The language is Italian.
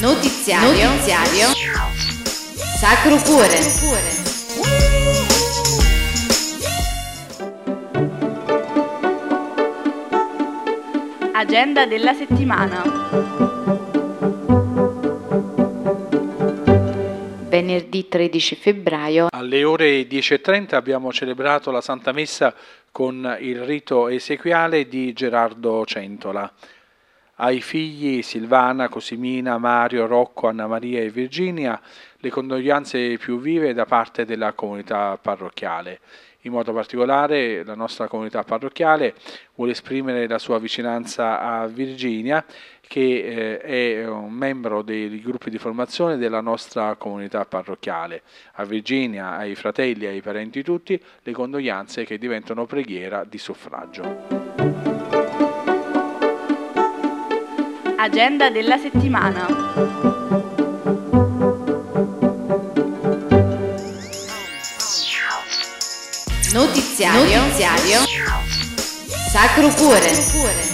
Notiziario Sacro Cuore. Agenda della settimana. Venerdì 13 febbraio alle ore 10:30 abbiamo celebrato la Santa Messa con il rito esequiale di Gerardo Centola. Ai figli Silvana, Cosimina, Mario, Rocco, Anna Maria e Virginia le condoglianze più vive da parte della comunità parrocchiale. In modo particolare la nostra comunità parrocchiale vuole esprimere la sua vicinanza a Virginia, che è un membro dei gruppi di formazione della nostra comunità parrocchiale. A Virginia, ai fratelli e ai parenti tutti, le condoglianze che diventano preghiera di suffragio. Agenda della settimana. Notiziario Sacro Cuore.